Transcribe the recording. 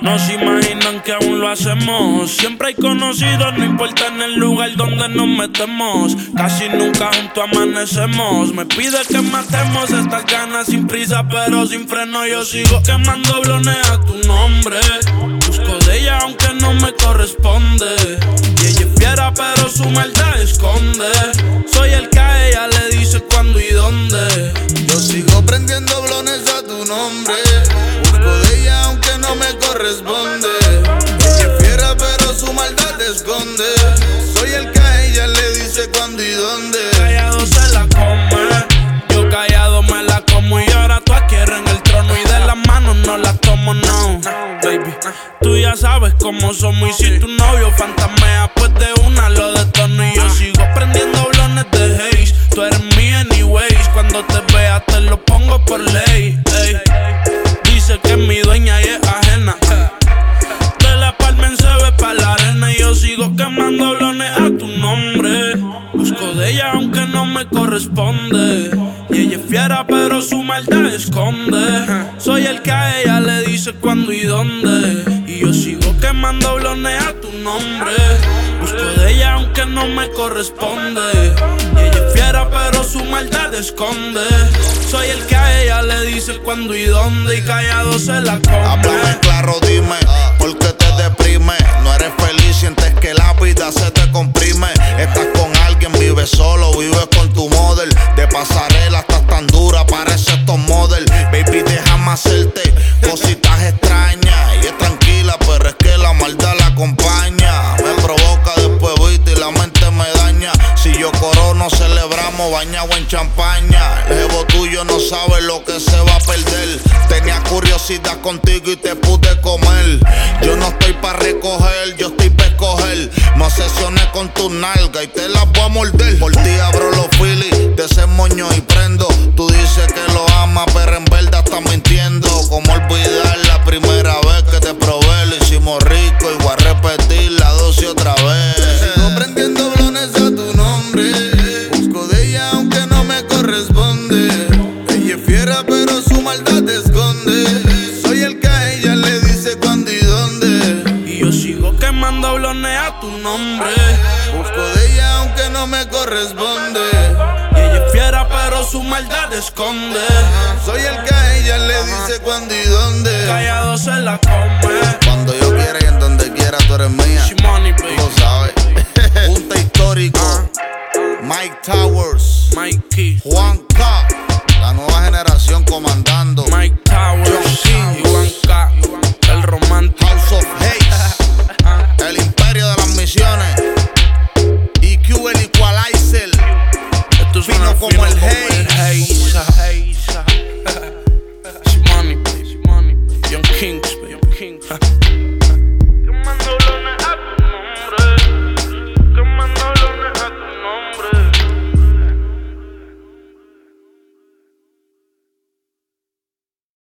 No se imaginan que aún lo hacemos. Siempre hay conocidos, no importa en el lugar donde nos metemos. Casi nunca juntos amanecemos. Me pide que matemos estas ganas sin prisa pero sin freno. Yo sigo quemando blones a tu nombre. Busco de ella aunque no me corresponde. Y ella es fiera pero su maldad esconde. Soy el que a ella le dice cuándo y dónde. Yo sigo prendiendo blones a tu nombre. Busco de ella aunque no me corresponde. Ella es fiera pero su maldad esconde. Soy el que a ella le dice cuándo y dónde. Callado se la come, yo callado me la como. Y ahora tú adquieres en el trono y de las manos no la tomo, no. Baby, tú ya sabes cómo somos. Y si tu novio fantasmea, pues de una lo detono. Y yo sigo prendiendo blones de haze. Tú eres mía anyways. Cuando te vea te lo pongo por ley, ey. Dice que es mi dueña y es ajena. De la palma se ve pa' la arena. Y yo sigo quemando blones a tu nombre. Busco de ella aunque no me corresponde. Y ella es fiera pero su maldad esconde. Soy el que a ella le dice cuándo y dónde. Y yo sigo quemando blones a tu nombre. Busco de ella aunque no me corresponde. Y ella es fiera pero su maldad esconde. Soy el que a ella le dice cuándo y dónde. Y callado se la come. Háblame claro, dime, ¿por qué te deprime? No eres feliz, sientes que la vida se te comprime. Estás con alguien, vives solo, vives con tu model. De pasarela estás tan dura, pareces top model. Baby, déjame hacerte cositas extrañas. Y es tranquila, pero es que la maldad la acompaña. Me provoca después viste y la mente me daña. Si yo corono, celebramos bañado en champaña. El jevo tuyo no sabe lo que se va a perder. Tenía curiosidad contigo y te pude comer. Yo no estoy pa' recoger, yo estoy pa' escoger. Me obsesioné con tu nalga y te las voy a morder. Por ti abro los filis de ese moño y prendo. Tú dices que lo amas, pero en verdad estás mintiendo. Como olvidar la primera vez que te probé. Lo hicimos rico y voy a repetir la dosis otra vez. Sigo prendiendo blones a tu nombre. Busco de ella aunque no me corresponde. Ella es fiera pero su maldad te esconde. Soy el que a ella le dice cuándo y dónde. Y yo sigo quemando blones a tu nombre. Busco de ella aunque no me corresponde. Y ella es fiera pero su maldad esconde. Soy el que a ella le dice cuándo y dónde. Callado se la come. Cuando yo quiera y en donde quiera tú eres mía. Shimoni, baby. Tú sabes. Junta histórico. Mike Towers. Mikey, Juan K. La nueva generación comandando. Mike Towers, Juan K, el romántico. House of Haze. El imperio de las misiones. EQ el equalizer. Esto Fino como el Haze. Shimoni, baby. Young Kings, baby.